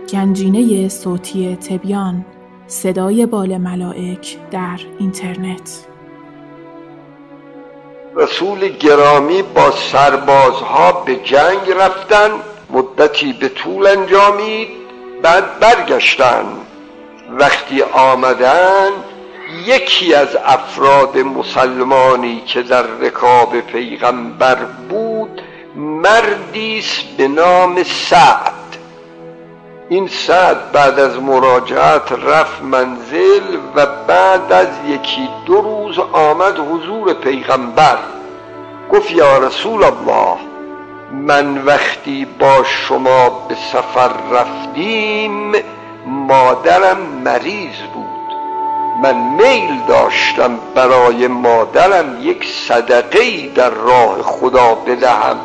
گنجینه صوتی تبیان، صدای بال ملائک در اینترنت. رسول گرامی با سربازها به جنگ رفتن، مدتی به طول انجامید، بعد برگشتن. وقتی آمدن، یکی از افراد مسلمانی که در رکاب پیغمبر بود مردی است به نام سعد. این سعد بعد از مراجعت رفت منزل و بعد از 1-2 روز آمد حضور پیغمبر. گفت یا رسول الله، من وقتی با شما به سفر رفتیم مادرم مریض بود. من میل داشتم برای مادرم یک صدقه‌ای در راه خدا بدهم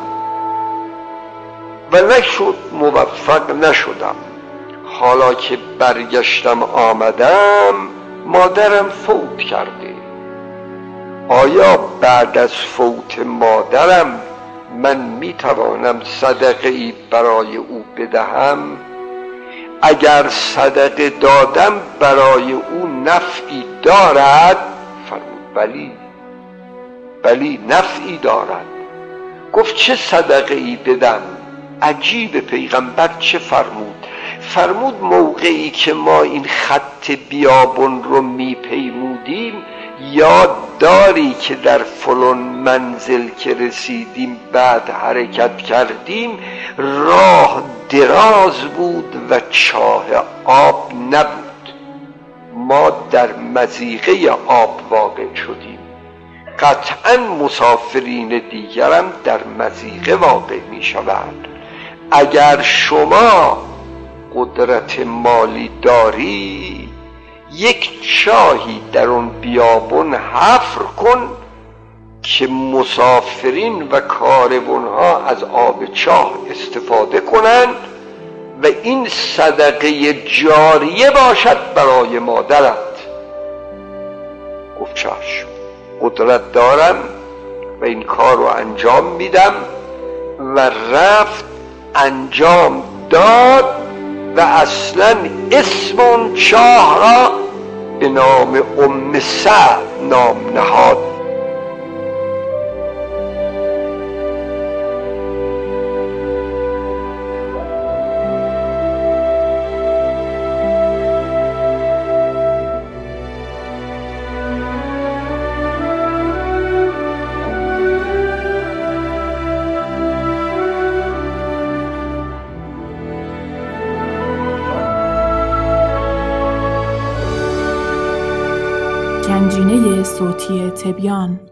و نشد، موفق نشدم. حالا که برگشتم آمدم مادرم فوت کرده. آیا بعد از فوت مادرم من میتوانم صدقه‌ای برای او بدهم؟ اگر صدقه دادم برای او نفعی دارد؟ فرمود بلی نفعی دارد. گفت چه صدقه‌ای بدم؟ عجیب، پیغمبر چه فرمود موقعی که ما این خط بیابان رو میپیمودیم، یاد داری که در فلان منزل که رسیدیم بعد حرکت کردیم، راه دراز بود و چاه آب نبود. ما در مضیقه آب واقع شدیم. قطعا مسافرین دیگرم در مضیقه واقع می شوند. اگر شما قدرت مالی داری، یک چاهی در اون بیابان حفر کن که مسافرین و کاروانها از آب چاه استفاده کنند و این صدقه جاریه باشد برای مادرت. گفت چشم، قدرت دارم و این کار رو انجام میدم. و رفت انجام داد و اصلا اسم اون چاه را به نام ام سعد نام نهاد. گنجینه صوتی تبیان